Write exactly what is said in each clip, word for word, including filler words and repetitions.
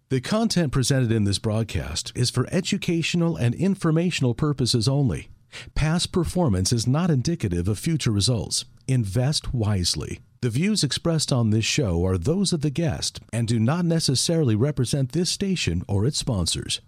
The content presented in this broadcast is for educational and informational purposes only. Past performance is not indicative of future results. Invest wisely. The views expressed on this show are those of the guest and do not necessarily represent this station or its sponsors.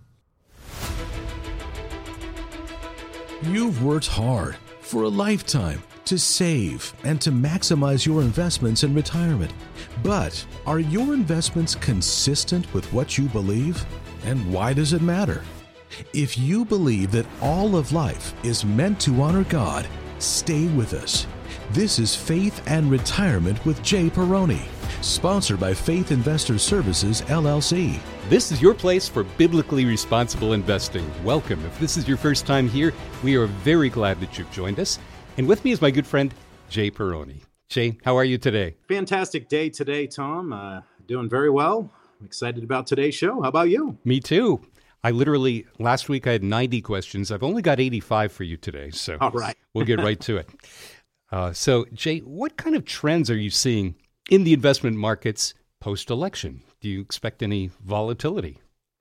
You've worked hard for a lifetime to save and to maximize your investments in retirement. But are your investments consistent with what you believe? And why does it matter? If you believe that all of life is meant to honor God, stay with us. This is Faith and Retirement with Jay Perrone, sponsored by Faith Investor Services, L L C. This is your place for biblically responsible investing. Welcome. If this is your first time here, we are very glad that you've joined us. And with me is my good friend, Jay Perrone. Jay, how are you today? Fantastic day today, Tom. Uh, doing very well. I'm excited about today's show. How about you? Me too. I literally, last week I had ninety questions. I've only got eighty-five for you today, so All right. We'll get right to it. Uh, so, Jay, what kind of trends are you seeing in the investment markets post-election? Do you expect any volatility?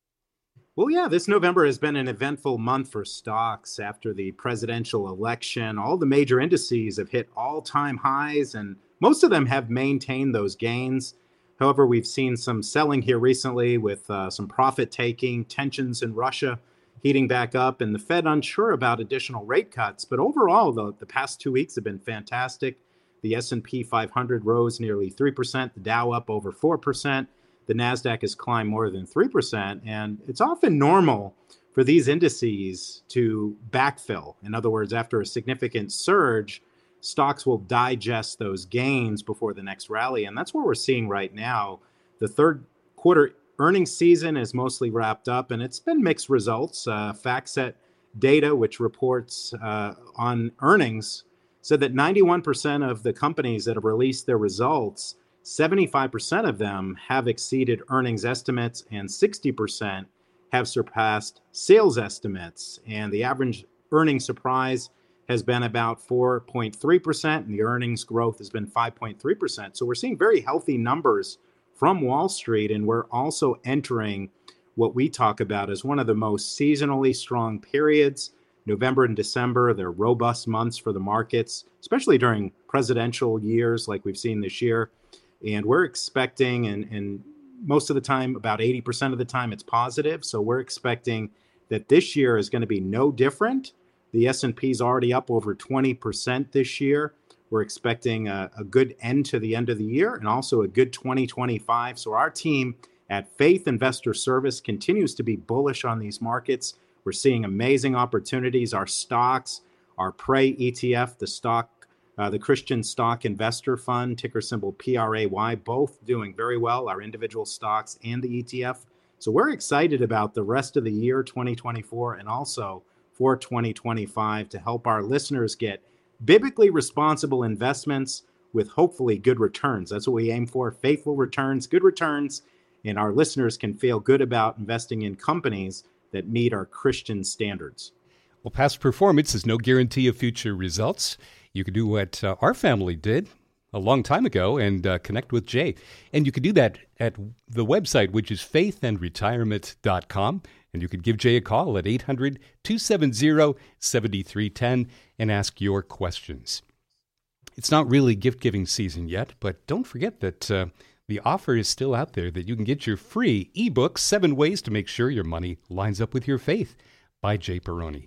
Well, yeah, this November has been an eventful month for stocks after the presidential election. All the major indices have hit all-time highs, and most of them have maintained those gains. However, we've seen some selling here recently with uh, some profit-taking, tensions in Russia heating back up, and the Fed unsure about additional rate cuts. But overall, the, the past two weeks have been fantastic. The S and P five hundred rose nearly three percent, the Dow up over four percent. The NASDAQ has climbed more than three percent, and it's often normal for these indices to backfill. In other words, after a significant surge, stocks will digest those gains before the next rally, and that's what we're seeing right now. The third quarter earnings season is mostly wrapped up, and it's been mixed results. Uh, FactSet data, which reports uh, on earnings, said that ninety-one percent of the companies that have released their results, seventy-five percent of them have exceeded earnings estimates and sixty percent have surpassed sales estimates. And the average earnings surprise has been about four point three percent, and the earnings growth has been five point three percent. So we're seeing very healthy numbers from Wall Street, and we're also entering what we talk about as one of the most seasonally strong periods. November and December, they're robust months for the markets, especially during presidential years like we've seen this year. And we're expecting, and, and most of the time, about eighty percent of the time, it's positive. So we're expecting that this year is going to be no different. The S and P is already up over twenty percent this year. We're expecting a, a good end to the end of the year and also a good twenty twenty-five. So our team at Faith Investor Service continues to be bullish on these markets. We're seeing amazing opportunities. Our stocks, our Pray E T F, the stock Uh, the Christian Stock Investor Fund, ticker symbol P R A Y, both doing very well, our individual stocks and the E T F. So we're excited about the rest of the year, twenty twenty-four, and also for twenty twenty-five to help our listeners get biblically responsible investments with hopefully good returns. That's what we aim for, faithful returns, good returns, and our listeners can feel good about investing in companies that meet our Christian standards. Well, past performance is no guarantee of future results. You can do what uh, our family did a long time ago and uh, connect with Jay. And you can do that at the website, which is faith and retirement dot com. And you can give Jay a call at eight hundred, two seven zero, seven three one zero and ask your questions. It's not really gift-giving season yet, but don't forget that uh, the offer is still out there that you can get your free ebook, Seven Ways to Make Sure Your Money Lines Up with Your Faith, by Jay Perrone.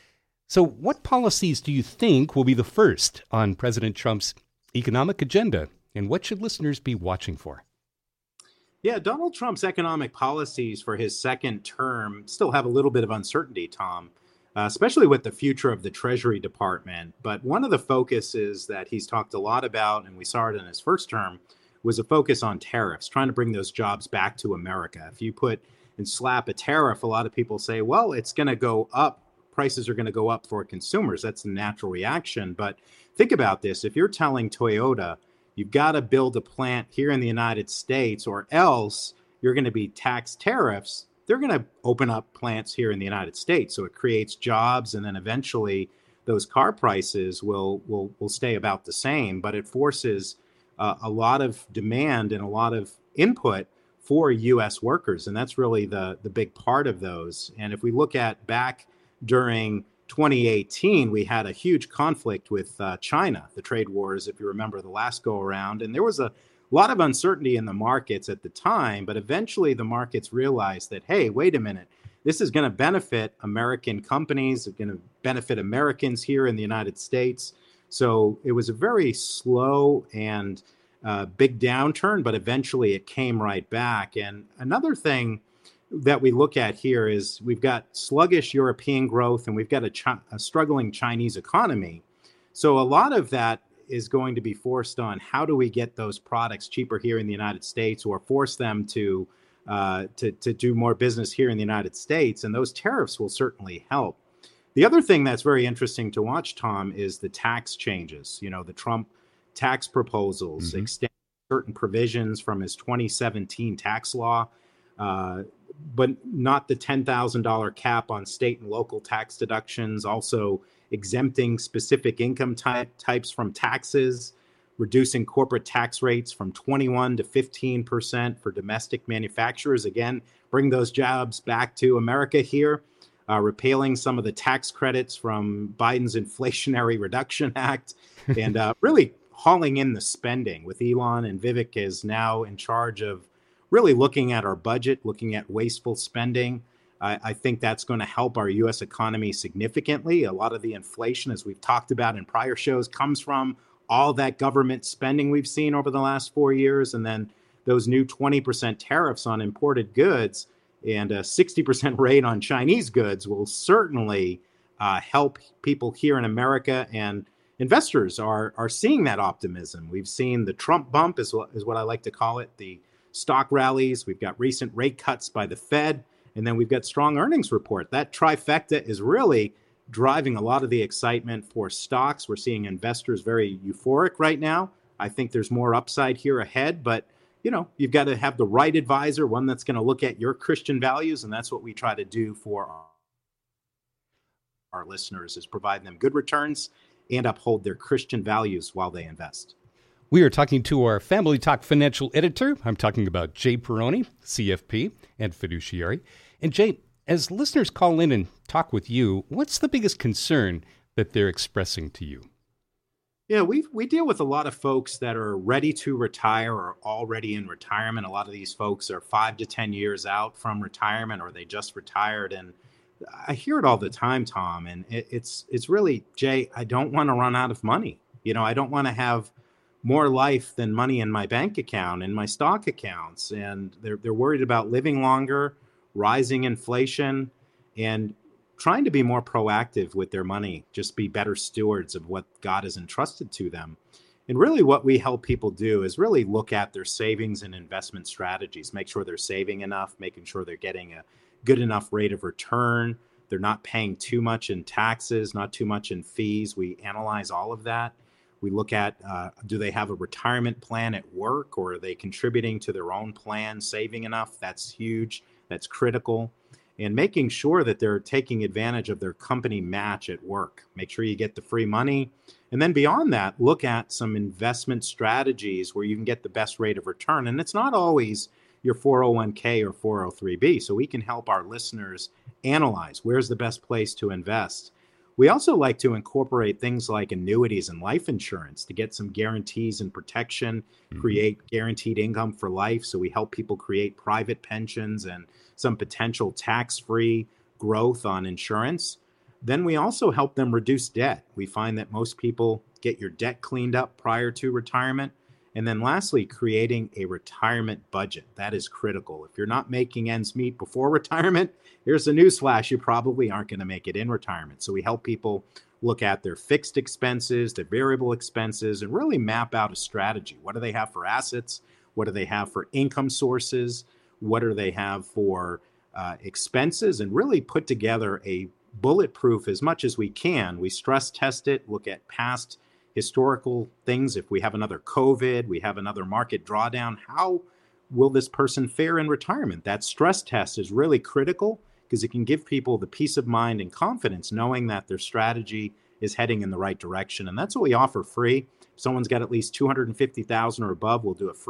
So what policies do you think will be the first on President Trump's economic agenda, and what should listeners be watching for? Yeah, Donald Trump's economic policies for his second term still have a little bit of uncertainty, Tom, uh, especially with the future of the Treasury Department. But one of the focuses that he's talked a lot about, and we saw it in his first term, was a focus on tariffs, trying to bring those jobs back to America. If you put and slap a tariff, a lot of people say, well, it's going to go up. Prices are going to go up for consumers. That's the natural reaction. But think about this. If you're telling Toyota, you've got to build a plant here in the United States or else you're going to be taxed tariffs, they're going to open up plants here in the United States. So it creates jobs, and then eventually those car prices will will will stay about the same. But it forces uh, a lot of demand and a lot of input for U S workers. And that's really the, the big part of those. And if we look at back during twenty eighteen, we had a huge conflict with uh, China, the trade wars, if you remember the last go around. And there was a lot of uncertainty in the markets at the time, but eventually the markets realized that, hey, wait a minute, this is going to benefit American companies, it's going to benefit Americans here in the United States. So it was a very slow and uh, big downturn, but eventually it came right back. And another thing that we look at here is we've got sluggish European growth and we've got a, chi- a struggling Chinese economy. So a lot of that is going to be forced on how do we get those products cheaper here in the United States, or force them to uh, to, to do more business here in the United States. And those tariffs will certainly help. The other thing that's very interesting to watch, Tom, is the tax changes. You know, the Trump tax proposals mm-hmm. extend certain provisions from his twenty seventeen tax law, uh, but not the ten thousand dollars cap on state and local tax deductions, also exempting specific income type, types from taxes, reducing corporate tax rates from twenty-one to fifteen percent for domestic manufacturers. Again, bring those jobs back to America here, uh, repealing some of the tax credits from Biden's Inflationary Reduction Act, and uh, really hauling in the spending with Elon and Vivek is now in charge of really looking at our budget, looking at wasteful spending. I, I think that's going to help our U S economy significantly. A lot of the inflation, as we've talked about in prior shows, comes from all that government spending we've seen over the last four years. And then those new twenty percent tariffs on imported goods and a sixty percent rate on Chinese goods will certainly uh, help people here in America. And investors are are seeing that optimism. We've seen the Trump bump, is what, is what I like to call it, the stock rallies. We've got recent rate cuts by the Fed. And then we've got strong earnings report. That trifecta is really driving a lot of the excitement for stocks. We're seeing investors very euphoric right now. I think there's more upside here ahead, but you know, you've got to have the right advisor, one that's going to look at your Christian values, and that's what we try to do for our, our listeners, is provide them good returns and uphold their Christian values while they invest. We are talking to our Family Talk financial editor. I'm talking about Jay Perrone, C F P and fiduciary. And Jay, as listeners call in and talk with you, what's the biggest concern that they're expressing to you? Yeah, we we deal with a lot of folks that are ready to retire or already in retirement. A lot of these folks are five to ten years out from retirement, or they just retired. And I hear it all the time, Tom. And it, it's it's really, Jay, I don't want to run out of money. You know, I don't want to have more life than money in my bank account and my stock accounts. And they're they're worried about living longer, rising inflation, and trying to be more proactive with their money, just be better stewards of what God has entrusted to them. And really what we help people do is really look at their savings and investment strategies, make sure they're saving enough, making sure they're getting a good enough rate of return. They're not paying too much in taxes, not too much in fees. We analyze all of that. We look at, uh, do they have a retirement plan at work, or are they contributing to their own plan, saving enough? That's huge. That's critical. And making sure that they're taking advantage of their company match at work. Make sure you get the free money. And then beyond that, look at some investment strategies where you can get the best rate of return. And it's not always your four oh one k or four oh three b. So we can help our listeners analyze where's the best place to invest. We also like to incorporate things like annuities and life insurance to get some guarantees and protection, mm-hmm. create guaranteed income for life. So we help people create private pensions and some potential tax-free growth on insurance. Then we also help them reduce debt. We find that most people get your debt cleaned up prior to retirement. And then lastly, creating a retirement budget. That is critical. If you're not making ends meet before retirement, here's a newsflash, you probably aren't going to make it in retirement. So we help people look at their fixed expenses, their variable expenses, and really map out a strategy. What do they have for assets? What do they have for income sources? What do they have for uh, expenses? And really put together a bulletproof as much as we can. We stress test it, look at past historical things. If we have another COVID, we have another market drawdown, how will this person fare in retirement? That stress test is really critical because it can give people the peace of mind and confidence knowing that their strategy is heading in the right direction. And that's what we offer free. If someone's got at least two hundred fifty thousand dollars or above, we'll do a free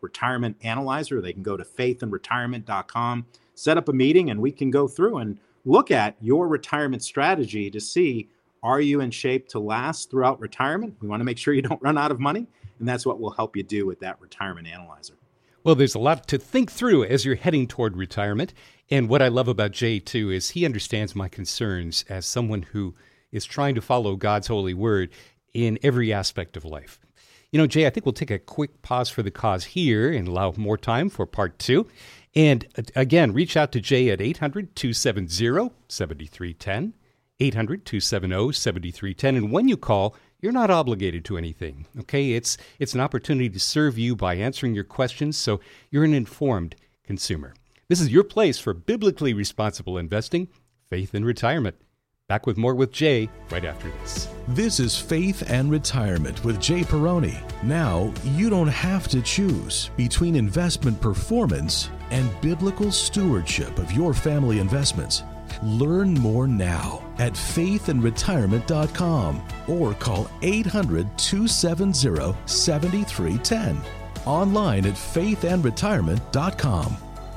retirement analyzer. They can go to faith and retirement dot com, set up a meeting, and we can go through and look at your retirement strategy to see, are you in shape to last throughout retirement? We want to make sure you don't run out of money, and that's what we'll help you do with that retirement analyzer. Well, there's a lot to think through as you're heading toward retirement. And what I love about Jay, too, is he understands my concerns as someone who is trying to follow God's holy word in every aspect of life. You know, Jay, I think we'll take a quick pause for the cause here and allow more time for part two. And again, reach out to Jay at eight hundred, two seven zero, seven three one zero, eight hundred, two seven zero, seven three one zero. And when you call, you're not obligated to anything, okay? It's it's an opportunity to serve you by answering your questions, so you're an informed consumer. This is your place for biblically responsible investing, faith, and retirement. Back with more with Jay right after this. This is Faith and Retirement with Jay Peroni. Now, you don't have to choose between investment performance and biblical stewardship of your family investments. Learn more now at faith and retirement dot com or call eight hundred, two seven zero, seven three one zero. Online at faith and retirement dot com.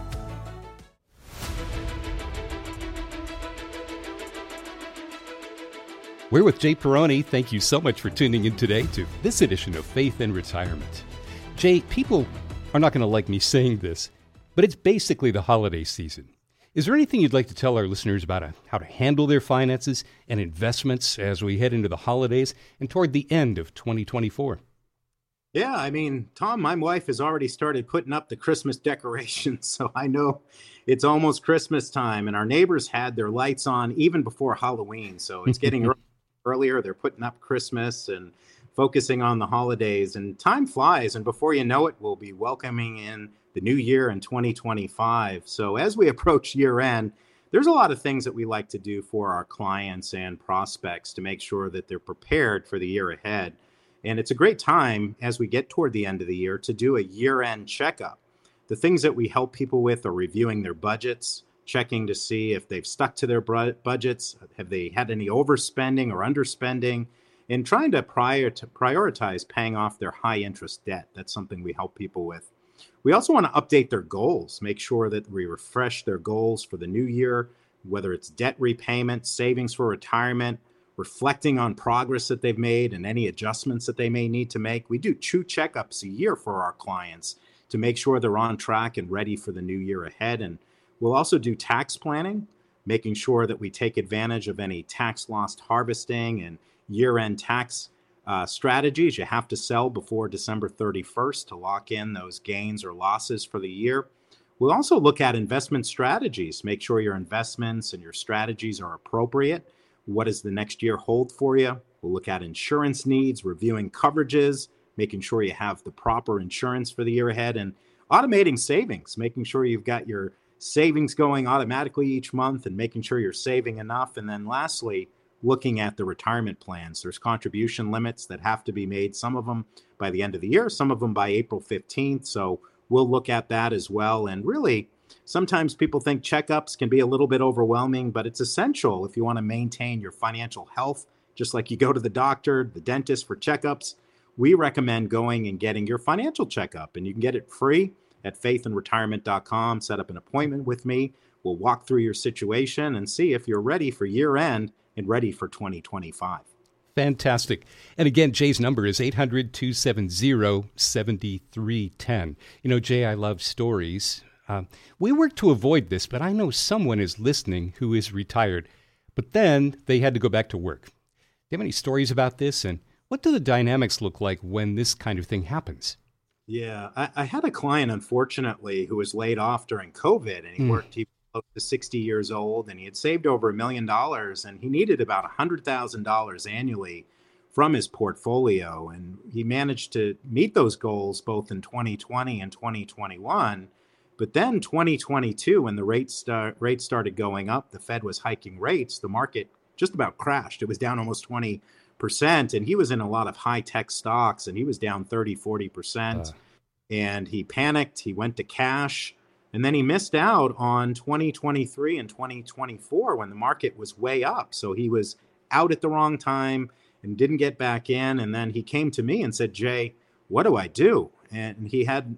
We're with Jay Peroni. Thank you so much for tuning in today to this edition of Faith and Retirement. Jay, people are not going to like me saying this, but it's basically the holiday season. Is there anything you'd like to tell our listeners about how to handle their finances and investments as we head into the holidays and toward the end of twenty twenty-four? Yeah, I mean, Tom, my wife has already started putting up the Christmas decorations, so I know it's almost Christmas time, and our neighbors had their lights on even before Halloween, so it's getting earlier. They're putting up Christmas and focusing on the holidays, and time flies, and before you know it, we'll be welcoming in the new year in twenty twenty-five. So as we approach year end, there's a lot of things that we like to do for our clients and prospects to make sure that they're prepared for the year ahead. And it's a great time as we get toward the end of the year to do a year-end checkup. The things that we help people with are reviewing their budgets, checking to see if they've stuck to their budgets, have they had any overspending or underspending, and trying to prior to prioritize paying off their high-interest debt. That's something we help people with. We also want to update their goals, make sure that we refresh their goals for the new year, whether it's debt repayment, savings for retirement, reflecting on progress that they've made and any adjustments that they may need to make. We do two checkups a year for our clients to make sure they're on track and ready for the new year ahead. And we'll also do tax planning, making sure that we take advantage of any tax loss harvesting and year-end tax uh, strategies. You have to sell before December thirty-first to lock in those gains or losses for the year. We'll also look at investment strategies, make sure your investments and your strategies are appropriate. What does the next year hold for you? We'll look at insurance needs, reviewing coverages, making sure you have the proper insurance for the year ahead, and automating savings, making sure you've got your savings going automatically each month and making sure you're saving enough. And then lastly, looking at the retirement plans. There's contribution limits that have to be made, some of them by the end of the year, some of them by April fifteenth. So we'll look at that as well. And really, sometimes people think checkups can be a little bit overwhelming, but it's essential if you want to maintain your financial health. Just like you go to the doctor, the dentist for checkups, we recommend going and getting your financial checkup. And you can get it free at faith and retirement dot com. Set up an appointment with me. We'll walk through your situation and see if you're ready for year end and ready for twenty twenty-five. Fantastic. And again, Jay's number is eight hundred, two seven zero, seven three one zero. You know, Jay, I love stories. Uh, we work to avoid this, but I know someone is listening who is retired, but then they had to go back to work. Do you have any stories about this? And what do the dynamics look like when this kind of thing happens? Yeah, I, I had a client, unfortunately, who was laid off during COVID, and he mm. worked, he was close to sixty years old, and he had saved over a million dollars, and he needed about one hundred thousand dollars annually from his portfolio. And he managed to meet those goals both in twenty twenty and twenty twenty-one. But then twenty twenty-two, when the rates, start, rates started going up, the Fed was hiking rates, the market just about crashed. It was down almost twenty percent, and he was in a lot of high-tech stocks, and he was down thirty, forty percent. Uh. And he panicked, he went to cash, and then he missed out on twenty twenty-three and twenty twenty-four when the market was way up. So he was out at the wrong time and didn't get back in. And then he came to me and said, Jay, what do I do? And he had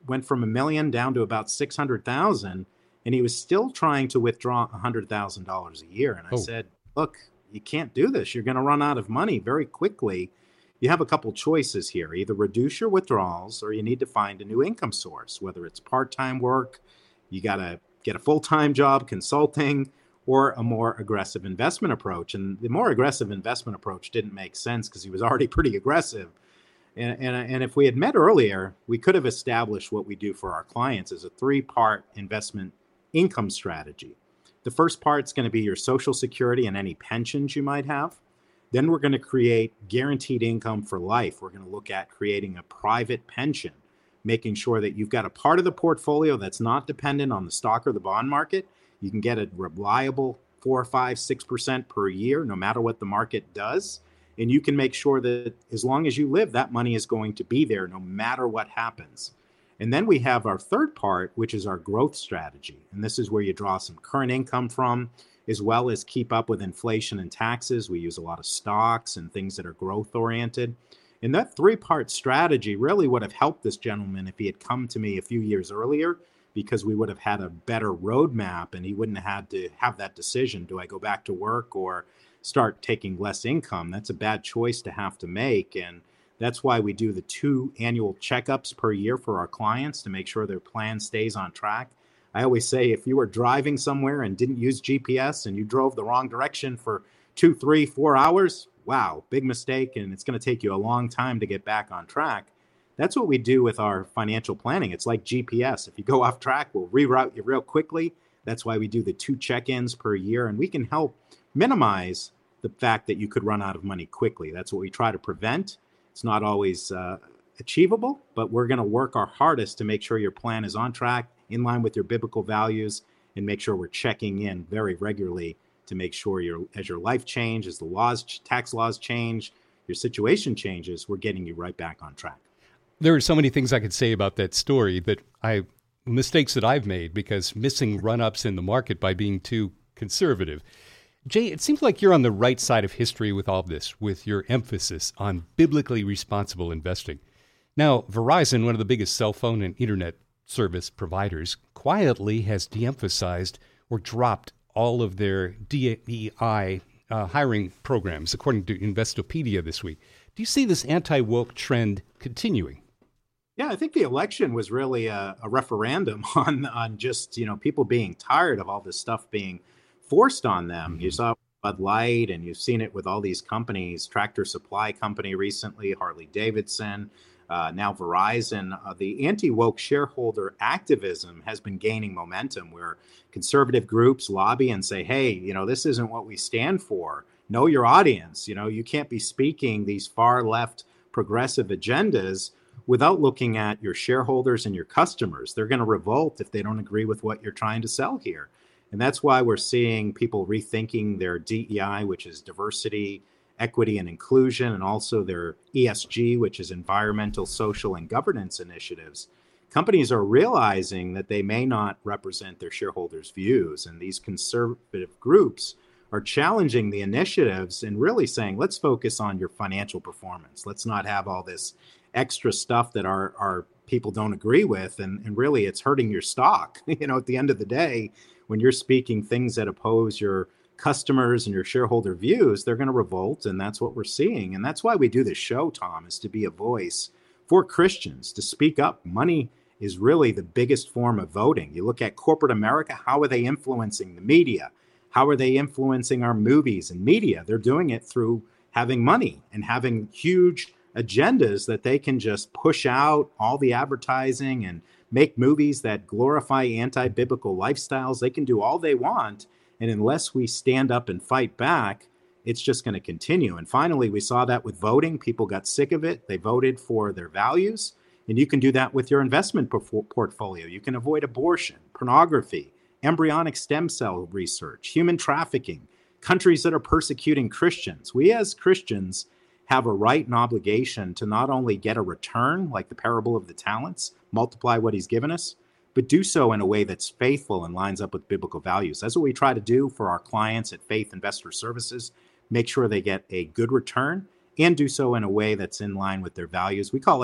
went from a million down to about six hundred thousand, and he was still trying to withdraw one hundred thousand dollars a year. And I Oh. said, look, you can't do this. You're going to run out of money very quickly. You have a couple choices here. Either reduce your withdrawals or you need to find a new income source, whether it's part-time work, you got to get a full-time job consulting, or a more aggressive investment approach. And the more aggressive investment approach didn't make sense because he was already pretty aggressive. And, and, and if we had met earlier, we could have established what we do for our clients as a three-part investment income strategy. The first part is going to be your Social Security and any pensions you might have. Then we're going to create guaranteed income for life. We're going to look at creating a private pension, making sure that you've got a part of the portfolio that's not dependent on the stock or the bond market. You can get a reliable four, five, six percent per year, no matter what the market does. And you can make sure that as long as you live, that money is going to be there no matter what happens. And then we have our third part, which is our growth strategy. And this is where you draw some current income from, as well as keep up with inflation and taxes. We use a lot of stocks and things that are growth oriented. And that three-part strategy really would have helped this gentleman if he had come to me a few years earlier, because we would have had a better roadmap and he wouldn't have had to have that decision. Do I go back to work or start taking less income? That's a bad choice to have to make. And that's why we do the two annual checkups per year for our clients to make sure their plan stays on track. I always say if you were driving somewhere and didn't use G P S and you drove the wrong direction for two, three, four hours, wow, big mistake. And it's going to take you a long time to get back on track. That's what we do with our financial planning. It's like G P S. If you go off track, we'll reroute you real quickly. That's why we do the two check-ins per year. And we can help minimize the fact that you could run out of money quickly. That's what we try to prevent. It's not always uh, achievable, but we're going to work our hardest to make sure your plan is on track, in line with your biblical values, and make sure we're checking in very regularly to make sure your as your life changes, as the laws, tax laws change, your situation changes, we're getting you right back on track. There are so many things I could say about that story that I mistakes that I've made because missing run-ups in the market by being too conservative. Jay, it seems like you're on the right side of history with all of this, with your emphasis on biblically responsible investing. Now, Verizon, one of the biggest cell phone and internet service providers, quietly has de-emphasized or dropped all of their D E I uh, hiring programs, according to Investopedia this week. Do you see this anti-woke trend continuing? Yeah, I think the election was really a, a referendum on on just, you know, people being tired of all this stuff being forced on them. Mm-hmm. You saw Bud Light, and you've seen it with all these companies, Tractor Supply Company recently, Harley Davidson, uh, now Verizon. Uh, the anti-woke shareholder activism has been gaining momentum where conservative groups lobby and say, hey, you know, this isn't what we stand for. Know your audience. You know, you can't be speaking these far left progressive agendas without looking at your shareholders and your customers. They're going to revolt if they don't agree with what you're trying to sell here. And that's why we're seeing people rethinking their D E I, which is diversity, equity, and inclusion, and also their E S G, which is environmental, social, and governance initiatives. Companies are realizing that they may not represent their shareholders' views, and these conservative groups are challenging the initiatives and really saying, let's focus on your financial performance. Let's not have all this extra stuff that our, our people don't agree with. And, and really, it's hurting your stock. You know, at the end of the day, when you're speaking things that oppose your customers and your shareholder views, they're going to revolt. And that's what we're seeing. And that's why we do this show, Tom, is to be a voice for Christians, to speak up. Money is really the biggest form of voting. You look at corporate America, how are they influencing the media? How are they influencing our movies and media? They're doing it through having money and having huge agendas that they can just push out all the advertising and make movies that glorify anti-biblical lifestyles. They can do all they want. And unless we stand up and fight back, it's just going to continue. And finally, we saw that with voting. People got sick of it. They voted for their values. And you can do that with your investment portfolio. You can avoid abortion, pornography, embryonic stem cell research, human trafficking, countries that are persecuting Christians. We as Christians have a right and obligation to not only get a return, like the parable of the talents, multiply what he's given us, but do so in a way that's faithful and lines up with biblical values. That's what we try to do for our clients at Faith Investor Services, make sure they get a good return and do so in a way that's in line with their values. We call it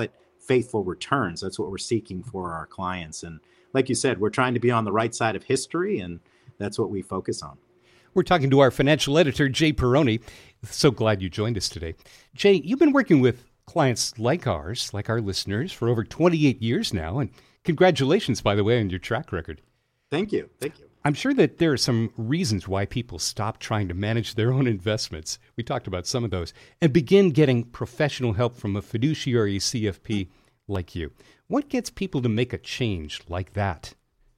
faithful returns. That's what we're seeking for our clients. And like you said, we're trying to be on the right side of history, and that's what we focus on. We're talking to our financial editor, Jay Perrone. So glad you joined us today. Jay, you've been working with clients like ours, like our listeners, for over twenty-eight years now. And congratulations, by the way, on your track record. Thank you. Thank you. I'm sure that there are some reasons why people stop trying to manage their own investments. We talked about some of those, and begin getting professional help from a fiduciary C F P like you. What gets people to make a change like that?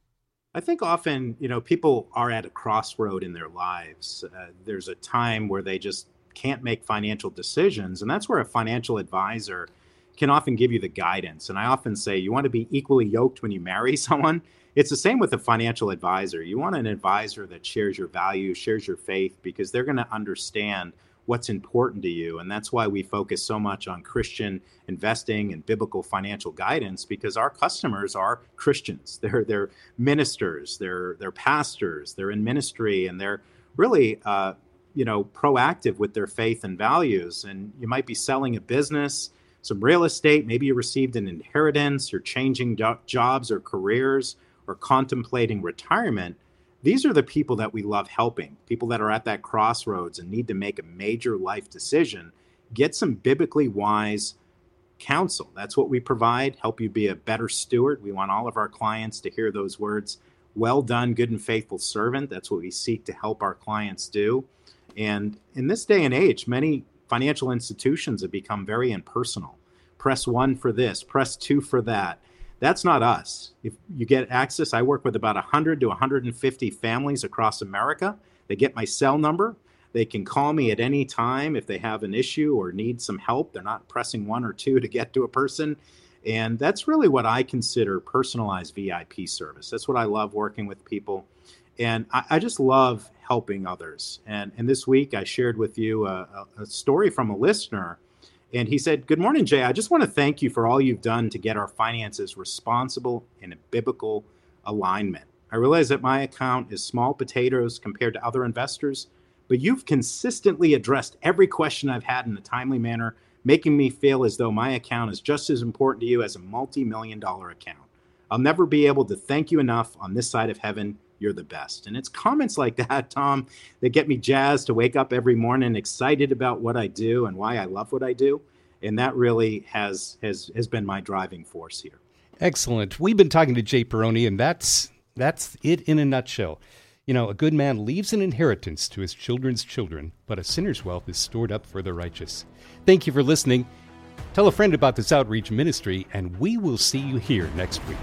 I think often, you know, people are at a crossroad in their lives. Uh, there's a time where they just can't make financial decisions, and that's where a financial advisor can often give you the guidance. And I often say, you want to be equally yoked when you marry someone. It's the same with a financial advisor. You want an advisor that shares your values, shares your faith, because they're going to understand what's important to you. And that's why we focus so much on Christian investing and biblical financial guidance, because our customers are Christians. They're they're ministers, they're they're pastors, they're in ministry, and they're really uh, you know proactive with their faith and values. And you might be selling a business, some real estate, maybe you received an inheritance, you're changing do- jobs or careers, or contemplating retirement. These are the people that we love helping, people that are at that crossroads and need to make a major life decision. Get some biblically wise counsel. That's what we provide, help you be a better steward. We want all of our clients to hear those words, well done, good and faithful servant. That's what we seek to help our clients do. And in this day and age, many financial institutions have become very impersonal. Press one for this, press two for that. That's not us. If you get access, I work with about one hundred to one hundred fifty families across America. They get my cell number. They can call me at any time if they have an issue or need some help. They're not pressing one or two to get to a person. And that's really what I consider personalized V I P service. That's what I love, working with people. And I, I just love helping others. And, and this week I shared with you a, a, a story from a listener. And he said, "Good morning, Jay. I just want to thank you for all you've done to get our finances responsible in a biblical alignment. I realize that my account is small potatoes compared to other investors, but you've consistently addressed every question I've had in a timely manner, making me feel as though my account is just as important to you as a multi-million dollar account. I'll never be able to thank you enough on this side of heaven. You're the best." And it's comments like that, Tom, that get me jazzed to wake up every morning excited about what I do and why I love what I do. And that really has has has been my driving force here. Excellent. We've been talking to Jay Perrone, and that's that's it in a nutshell. You know, a good man leaves an inheritance to his children's children, but a sinner's wealth is stored up for the righteous. Thank you for listening. Tell a friend about this outreach ministry, and we will see you here next week.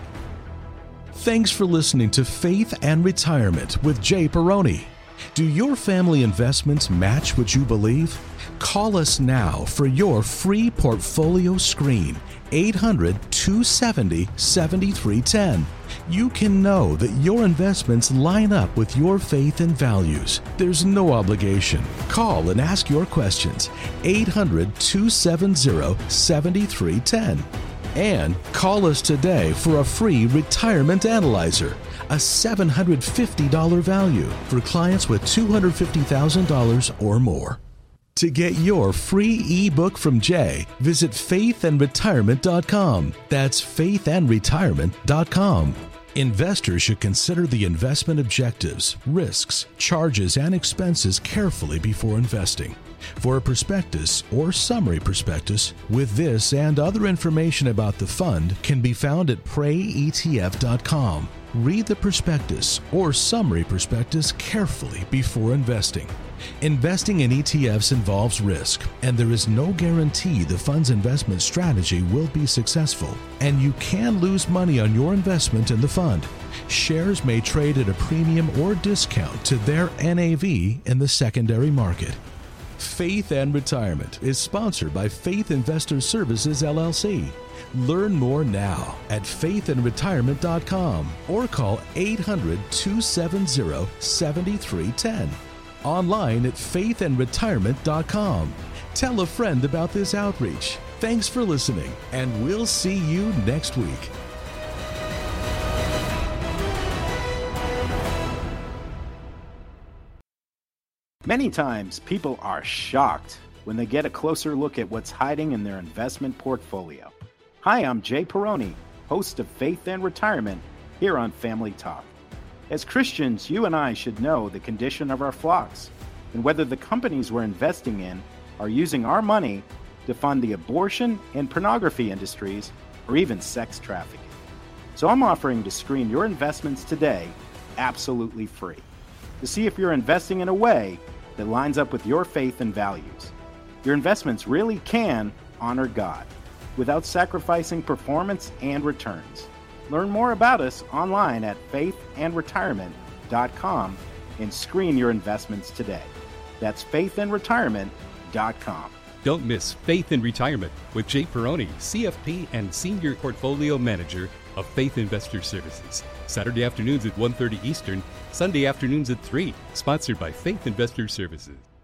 Thanks for listening to Faith and Retirement with Jay Perrone. Do your family investments match what you believe? Call us now for your free portfolio screen, eight hundred, two seven zero, seven three one zero. You can know that your investments line up with your faith and values. There's no obligation. Call and ask your questions, eight hundred, two seven zero, seven three one zero. And call us today for a free retirement analyzer, a seven hundred fifty dollars value for clients with two hundred fifty thousand dollars or more. To get your free ebook from Jay, visit faith and retirement dot com. That's faith and retirement dot com. Investors should consider the investment objectives, risks, charges, and expenses carefully before investing. For a prospectus or summary prospectus with this and other information about the fund can be found at pray E T F dot com. Read the prospectus or summary prospectus carefully before investing. Investing in E T Fs involves risk, and there is no guarantee the fund's investment strategy will be successful, and you can lose money on your investment in the fund. Shares may trade at a premium or discount to their N A V in the secondary market. Faith and Retirement is sponsored by Faith Investor Services, L L C. Learn more now at faith and retirement dot com or call eight hundred, two seven zero, seven three one zero. Online at faith and retirement dot com. Tell a friend about this outreach. Thanks for listening, and we'll see you next week. Many times, people are shocked when they get a closer look at what's hiding in their investment portfolio. Hi, I'm Jay Peroni, host of Faith and Retirement here on Family Talk. As Christians, you and I should know the condition of our flocks and whether the companies we're investing in are using our money to fund the abortion and pornography industries or even sex trafficking. So I'm offering to screen your investments today absolutely free to see if you're investing in a way that lines up with your faith and values. Your investments really can honor God without sacrificing performance and returns. Learn more about us online at faith and retirement dot com and screen your investments today. That's faith and retirement dot com. Don't miss Faith in Retirement with Jay Peroni, C F P and Senior Portfolio Manager of Faith Investor Services. Saturday afternoons at one thirty Eastern, Sunday afternoons at three. Sponsored by Faith Investor Services.